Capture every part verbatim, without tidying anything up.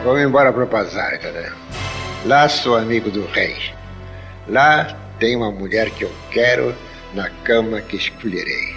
Vamos embora pro Pazarga, né? Lá sou amigo do rei. Lá tem uma mulher que eu quero na cama que escolherei.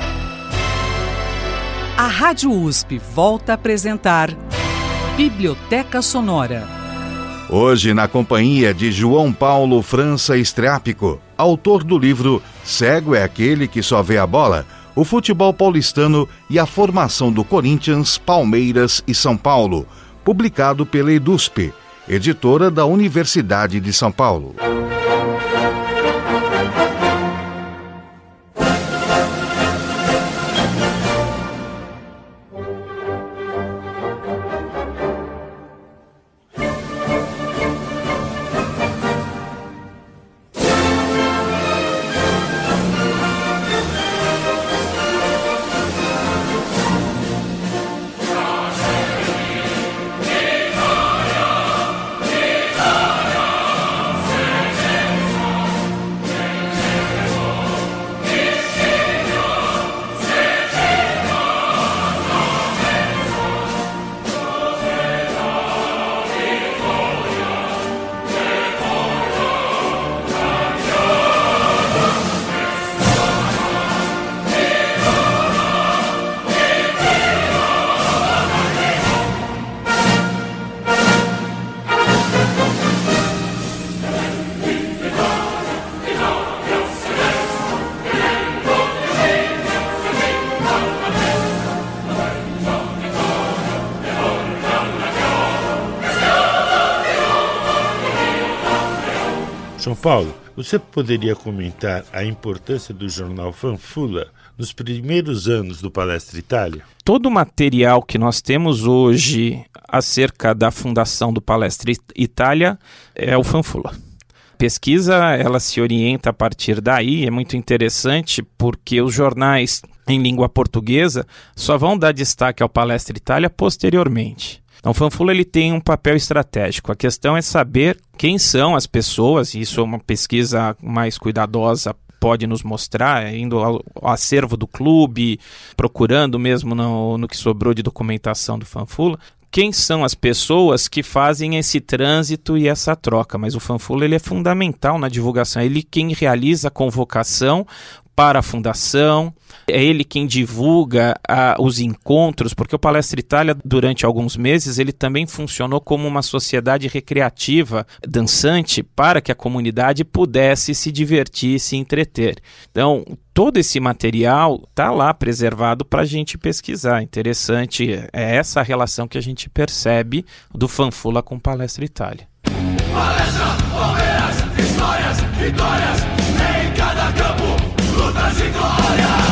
A Rádio U S P volta a apresentar Biblioteca Sonora. Hoje na companhia de João Paulo França Estrápico, autor do livro Cego é aquele que só vê a bola, o futebol paulistano e a formação do Corinthians, Palmeiras e São Paulo, publicado pela EDUSP, editora da Universidade de São Paulo. João Paulo, você poderia comentar a importância do jornal Fanfula nos primeiros anos do Palestra Itália? Todo o material que nós temos hoje acerca da fundação do Palestra Itália é o Fanfula. A pesquisa, ela se orienta a partir daí, é muito interessante porque os jornais em língua portuguesa só vão dar destaque ao Palestra Itália posteriormente. Então, o Fanfula ele tem um papel estratégico. A questão é saber quem são as pessoas, e isso é uma pesquisa mais cuidadosa, pode nos mostrar, indo ao, ao acervo do clube, procurando mesmo no, no que sobrou de documentação do Fanfula, quem são as pessoas que fazem esse trânsito e essa troca. Mas o Fanfula ele é fundamental na divulgação, ele quem realiza a convocação para a fundação, é ele quem divulga ah, os encontros, porque o Palestra Itália, durante alguns meses, ele também funcionou como uma sociedade recreativa, dançante, para que a comunidade pudesse se divertir, se entreter. Então, todo esse material está lá preservado para a gente pesquisar. Interessante, é essa a relação que a gente percebe do Fanfula com Palestra Itália. Palestra, Palmeiras, histórias, vitórias, em cada campo, lutas e glórias.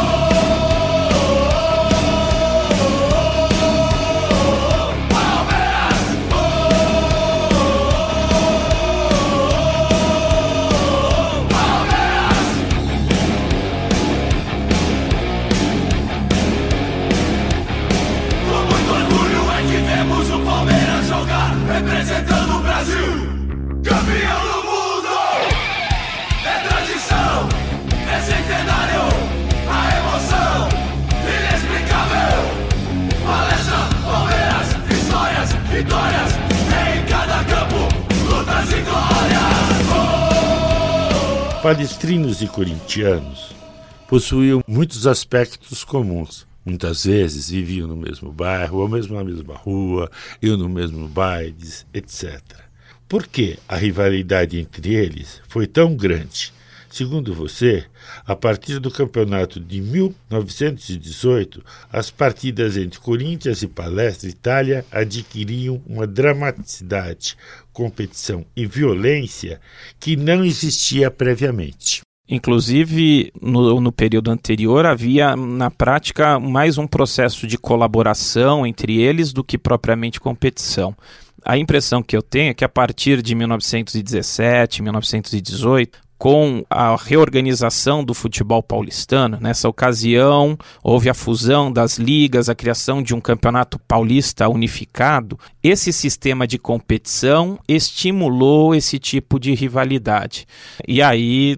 Representando o Brasil, campeão do mundo. É tradição, é centenário, a emoção inexplicável. Palestra, Palmeiras, histórias, vitórias, em cada campo, lutas e glórias. Oh! Palestrinos e corintianos possuíam muitos aspectos comuns. Muitas vezes viviam no mesmo bairro, ou mesmo na mesma rua, iam no mesmo bailes, etcétera. Por que a rivalidade entre eles foi tão grande? Segundo você, a partir do campeonato de mil novecentos e dezoito, as partidas entre Corinthians e Palestra Itália adquiriam uma dramaticidade, competição e violência que não existia previamente. Inclusive, no, no período anterior, havia, na prática, mais um processo de colaboração entre eles do que propriamente competição. A impressão que eu tenho é que a partir de mil novecentos e dezessete, mil novecentos e dezoito, com a reorganização do futebol paulistano, nessa ocasião houve a fusão das ligas, a criação de um campeonato paulista unificado. Esse sistema de competição estimulou esse tipo de rivalidade. E aí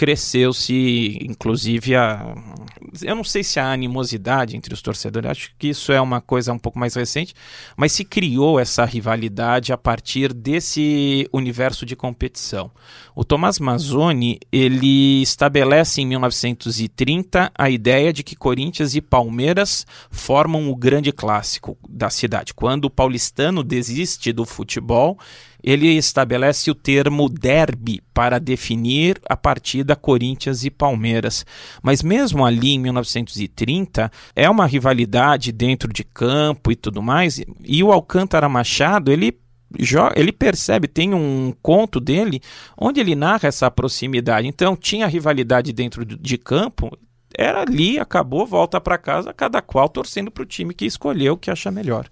cresceu-se, inclusive, a... eu não sei se a animosidade entre os torcedores, acho que isso é uma coisa um pouco mais recente, mas se criou essa rivalidade a partir desse universo de competição. O Tomás Mazzoni, ele estabelece em mil novecentos e trinta a ideia de que Corinthians e Palmeiras formam o grande clássico da cidade. Quando o paulistano desiste do futebol, ele estabelece o termo derby para definir a partida Corinthians e Palmeiras. Mas mesmo ali em mil novecentos e trinta, é uma rivalidade dentro de campo e tudo mais, e o Alcântara Machado, ele ele percebe, tem um conto dele onde ele narra essa proximidade. Então tinha rivalidade dentro de campo, era ali, acabou, volta para casa, cada qual torcendo para o time que escolheu, que acha melhor.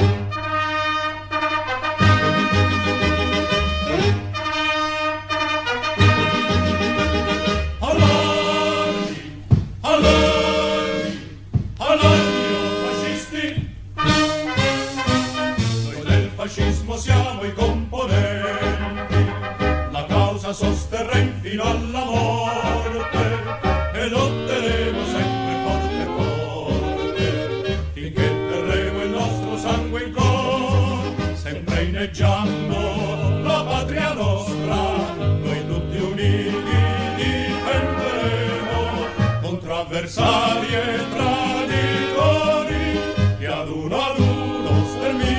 Siamo i componenti, la causa sosterrà fino alla morte e lotteremo sempre forte forte finché terremo il nostro sangue in cor, sempre inneggiando la patria nostra, noi tutti uniti difenderemo contro avversari e traditori che ad uno ad uno stermineremo.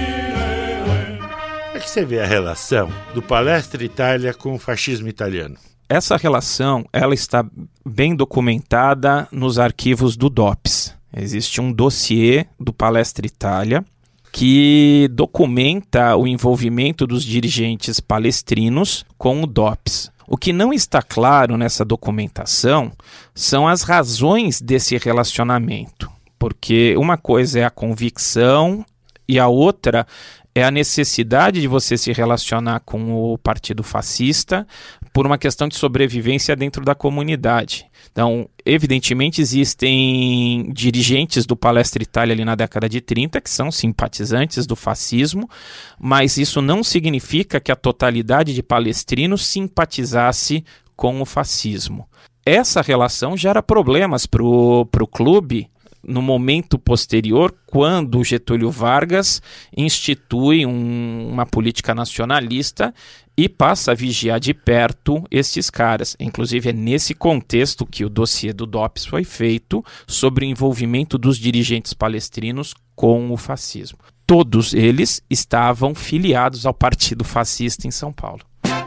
Você vê a relação do Palestra Itália com o fascismo italiano? Essa relação, ela está bem documentada nos arquivos do D O P S. Existe um dossiê do Palestra Itália que documenta o envolvimento dos dirigentes palestrinos com o D O P S. O que não está claro nessa documentação são as razões desse relacionamento, porque uma coisa é a convicção e a outra é a necessidade de você se relacionar com o partido fascista por uma questão de sobrevivência dentro da comunidade. Então, evidentemente, existem dirigentes do Palestra Itália ali na década de trinta que são simpatizantes do fascismo, mas isso não significa que a totalidade de palestrinos simpatizasse com o fascismo. Essa relação gera problemas para o clube no momento posterior, quando Getúlio Vargas institui um, uma política nacionalista e passa a vigiar de perto esses caras. Inclusive é nesse contexto que o dossiê do D O P S foi feito sobre o envolvimento dos dirigentes palestrinos com o fascismo. Todos eles estavam filiados ao Partido Fascista em São Paulo.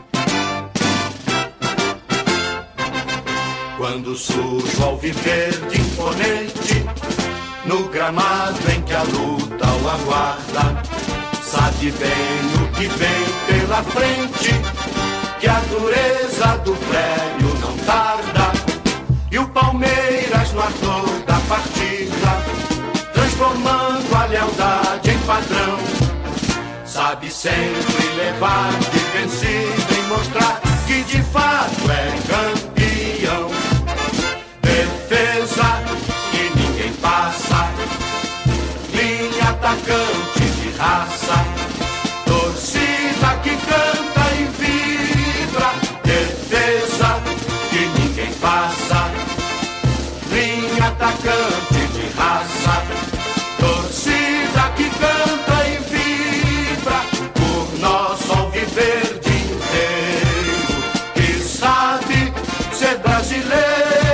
Quando surge o alviverde imponente, no gramado em que a luta o aguarda, sabe bem o que vem pela frente, que a dureza do prédio não tarda, e o Palmeiras no ardor da partida, transformando a lealdade em padrão, sabe sempre levar de vencido e mostrar que de fato é campeão. Defesa que ninguém passa, linha atacante de raça, torcida que canta e vibra. Defesa que ninguém passa, linha atacante de raça, torcida que canta e vibra por nosso alviverde inteiro, que sabe ser brasileiro.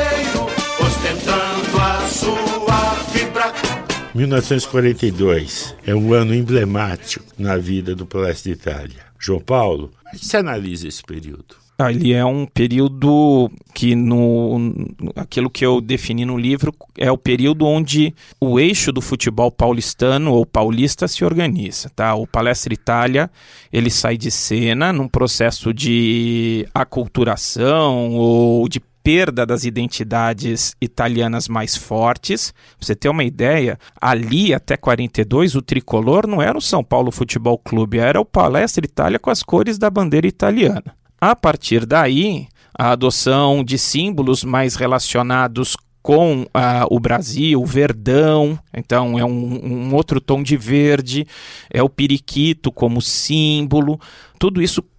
mil novecentos e quarenta e dois é um ano emblemático na vida do Palestra Itália. João Paulo, como é que você analisa esse período? Ah, ele é um período que, no, no, aquilo que eu defini no livro, é o período onde o eixo do futebol paulistano ou paulista se organiza. Tá? O Palestra Itália, ele sai de cena num processo de aculturação ou de perda das identidades italianas mais fortes. Pra você ter uma ideia, ali até quarenta e dois o tricolor não era o São Paulo Futebol Clube, era o Palestra Itália com as cores da bandeira italiana. A partir daí, a adoção de símbolos mais relacionados com uh, o Brasil, o verdão, então é um, um outro tom de verde, é o periquito como símbolo, tudo isso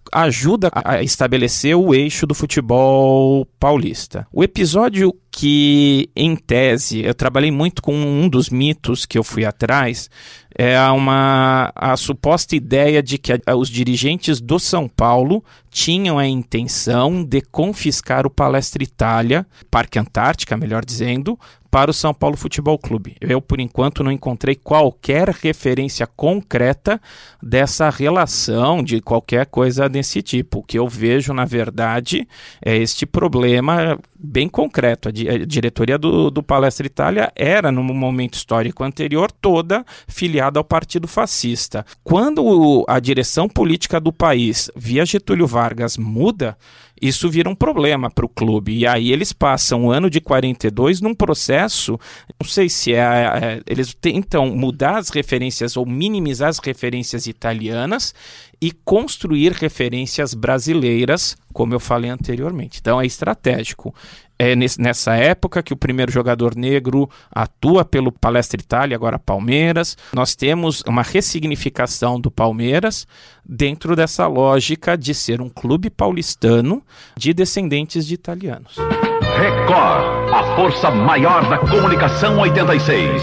ajuda a estabelecer o eixo do futebol paulista. O episódio que, em tese, eu trabalhei muito com um dos mitos que eu fui atrás, é uma, a suposta ideia de que a, os dirigentes do São Paulo tinham a intenção de confiscar o Palestra Itália, Parque Antártica, melhor dizendo, para o São Paulo Futebol Clube. Eu, por enquanto, não encontrei qualquer referência concreta dessa relação, de qualquer coisa desse tipo. O que eu vejo, na verdade, é este problema bem concreto. A, di- a diretoria do, do Palestra Itália era, no momento histórico anterior, toda filiada ao Partido Fascista. Quando o, a direção política do país, via Getúlio Vargas, muda, isso vira um problema para o clube. E aí eles passam o ano de quarenta e dois num processo, não sei se é, é... Eles tentam mudar as referências ou minimizar as referências italianas e construir referências brasileiras, como eu falei anteriormente. Então é estratégico. É nessa época que o primeiro jogador negro atua pelo Palestra Itália, agora Palmeiras. Nós temos uma ressignificação do Palmeiras dentro dessa lógica de ser um clube paulistano de descendentes de italianos. Record, a força maior da comunicação oitenta e seis.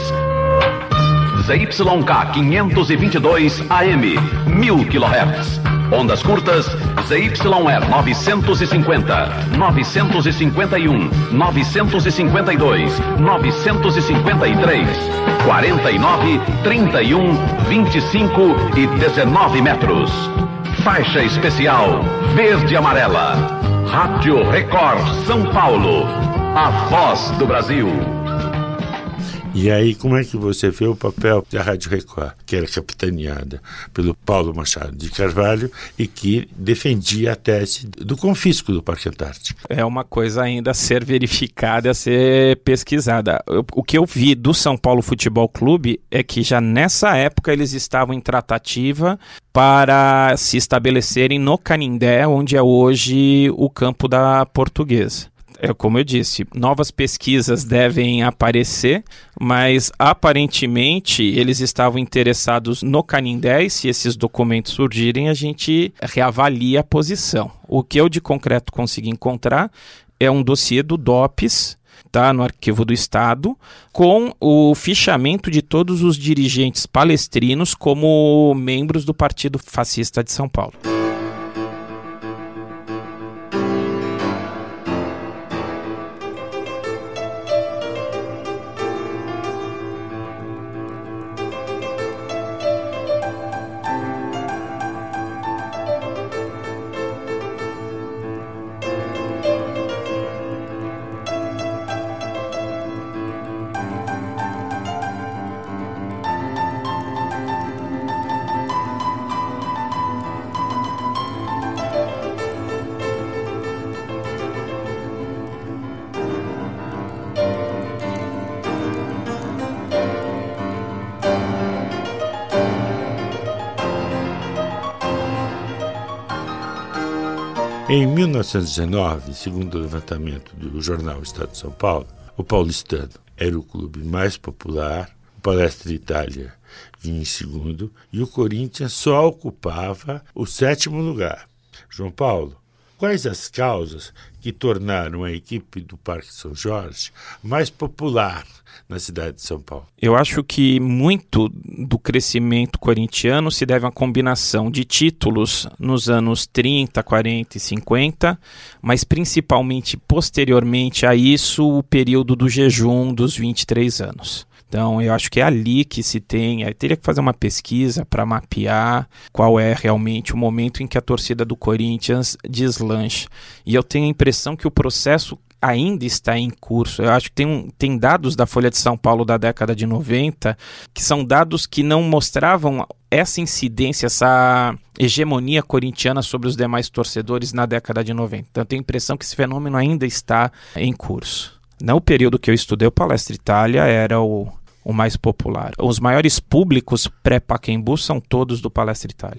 Z Y K quinhentos e vinte e dois A M, mil quilohertz. Ondas curtas, Z Y R novecentos e cinquenta, novecentos e cinquenta e um, novecentos e cinquenta e dois, novecentos e cinquenta e três, quarenta e nove, trinta e um, vinte e cinco e dezenove metros. Faixa especial verde e amarela. Rádio Record São Paulo, a voz do Brasil. E aí, como é que você vê o papel da Rádio Record, que era capitaneada pelo Paulo Machado de Carvalho e que defendia a tese do confisco do Parque Antártico? É uma coisa ainda a ser verificada, a ser pesquisada. O que eu vi do São Paulo Futebol Clube é que já nessa época eles estavam em tratativa para se estabelecerem no Canindé, onde é hoje o campo da Portuguesa. É como eu disse, novas pesquisas devem aparecer, mas aparentemente eles estavam interessados no Canindé e se esses documentos surgirem a gente reavalia a posição. O que eu de concreto consegui encontrar é um dossiê do DOPS, tá, no Arquivo do Estado, com o fichamento de todos os dirigentes palestrinos como membros do Partido Fascista de São Paulo. Em mil novecentos e dezenove, segundo o levantamento do jornal Estado de São Paulo, o paulistano era o clube mais popular, o Palestra Itália vinha em segundo e o Corinthians só ocupava o sétimo lugar. João Paulo, quais as causas que tornaram a equipe do Parque São Jorge mais popular na cidade de São Paulo? Eu acho que muito do crescimento corintiano se deve a uma combinação de títulos nos anos trinta, quarenta e cinquenta, mas principalmente posteriormente a isso o período do jejum dos vinte e três anos. Então, eu acho que é ali que se tem... Eu teria que fazer uma pesquisa para mapear qual é realmente o momento em que a torcida do Corinthians deslancha. E eu tenho a impressão que o processo ainda está em curso. Eu acho que tem, um, tem dados da Folha de São Paulo da década de noventa que são dados que não mostravam essa incidência, essa hegemonia corintiana sobre os demais torcedores na década de noventa. Então, eu tenho a impressão que esse fenômeno ainda está em curso. No período que eu estudei, o Palestra Itália era o, o mais popular. Os maiores públicos pré-Pacaembu são todos do Palestra Itália.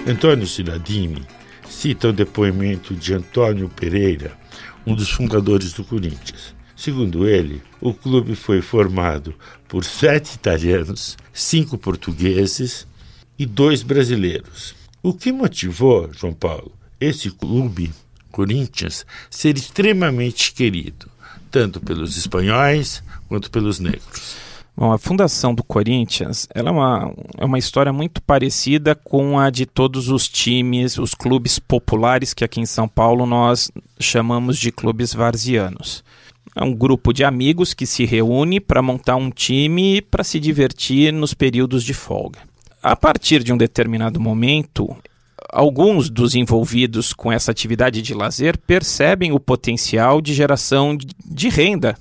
Antônio Ciladini cita o depoimento de Antônio Pereira, um dos fundadores do Corinthians. Segundo ele, o clube foi formado por sete italianos, cinco portugueses e dois brasileiros. O que motivou, João Paulo, esse clube, Corinthians, ser extremamente querido, tanto pelos espanhóis quanto pelos negros? Bom, a fundação do Corinthians ela é, uma, é uma história muito parecida com a de todos os times, os clubes populares que aqui em São Paulo nós chamamos de clubes varzianos. É um grupo de amigos que se reúne para montar um time para se divertir nos períodos de folga. A partir de um determinado momento, alguns dos envolvidos com essa atividade de lazer percebem o potencial de geração de renda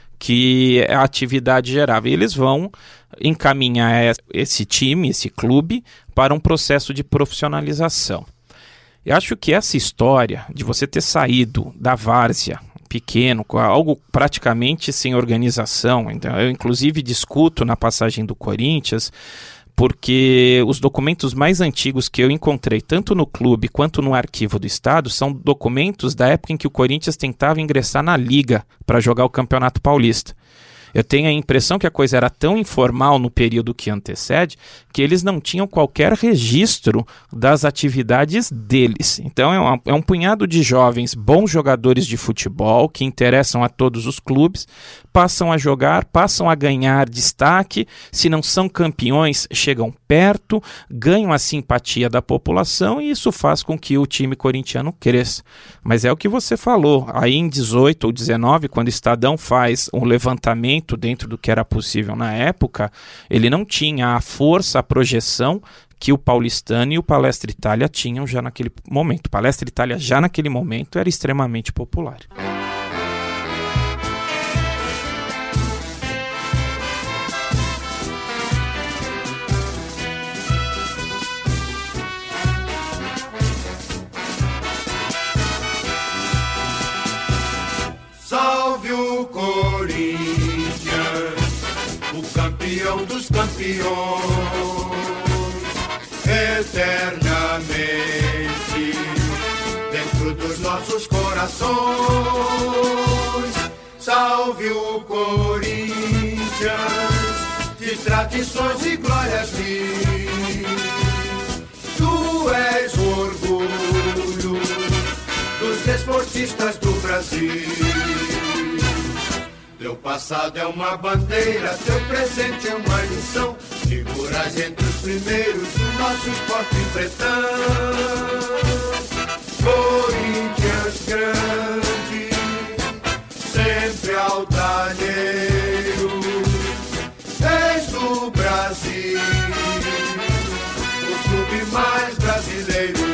que a atividade gerava. E eles vão encaminhar esse time, esse clube, para um processo de profissionalização. Eu acho que essa história de você ter saído da várzea pequeno, algo praticamente sem organização, então, eu inclusive discuto na passagem do Corinthians, porque os documentos mais antigos que eu encontrei, tanto no clube quanto no arquivo do Estado, são documentos da época em que o Corinthians tentava ingressar na Liga para jogar o Campeonato Paulista. Eu tenho a impressão que a coisa era tão informal no período que antecede que eles não tinham qualquer registro das atividades deles. Então é, uma, é um punhado de jovens bons jogadores de futebol que interessam a todos os clubes, passam a jogar, passam a ganhar destaque, se não são campeões, chegam perto, ganham a simpatia da população e isso faz com que o time corintiano cresça. Mas é o que você falou, aí em dezoito ou dezenove, quando o Estadão faz um levantamento dentro do que era possível na época, ele não tinha a força, a projeção que o Paulistano e o Palestra Itália tinham já naquele momento. O Palestra Itália já naquele momento era extremamente popular. Salve o Corinthians, o campeão dos campeões, eternamente dentro dos nossos corações. Salve o Corinthians, de tradições e glórias mil. Tu és o orgulho dos desportistas do Brasil. Teu passado é uma bandeira, teu presente é uma lição. Figuras entre os primeiros do nosso esporte pretão. Corinthians grande, sempre altaneiro, és do Brasil, o clube mais brasileiro.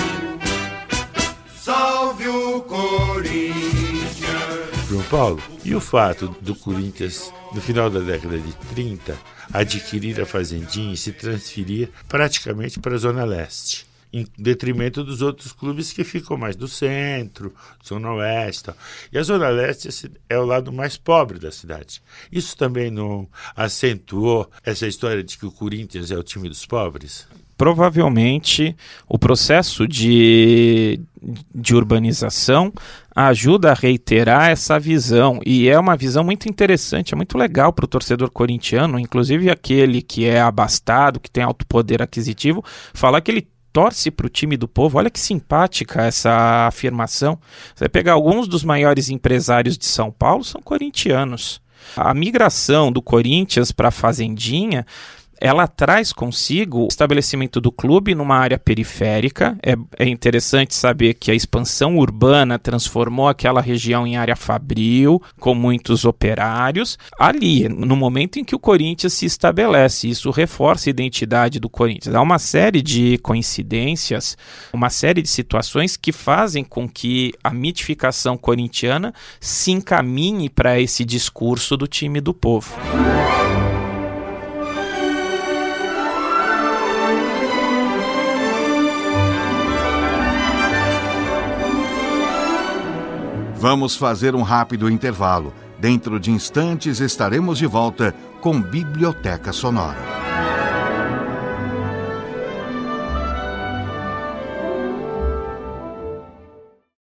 Salve o Corinthians. João Paulo, e o fato do Corinthians, no final da década de trinta, adquirir a Fazendinha e se transferir praticamente para a Zona Leste, em detrimento dos outros clubes que ficam mais do centro, Zona Oeste. E a Zona Leste é o lado mais pobre da cidade. Isso também não acentuou essa história de que o Corinthians é o time dos pobres? Provavelmente o processo de, de urbanização ajuda a reiterar essa visão, e é uma visão muito interessante, é muito legal para o torcedor corintiano, inclusive aquele que é abastado, que tem alto poder aquisitivo, falar que ele torce para o time do povo. Olha que simpática essa afirmação. Você vai pegar alguns dos maiores empresários de São Paulo, são corintianos. A migração do Corinthians para a Fazendinha, ela traz consigo o estabelecimento do clube numa área periférica. É, é interessante saber que a expansão urbana transformou aquela região em área fabril, com muitos operários. Ali, no momento em que o Corinthians se estabelece, isso reforça a identidade do Corinthians. Há uma série de coincidências, uma série de situações que fazem com que a mitificação corintiana se encaminhe para esse discurso do time do povo. Vamos fazer um rápido intervalo. Dentro de instantes estaremos de volta com Biblioteca Sonora.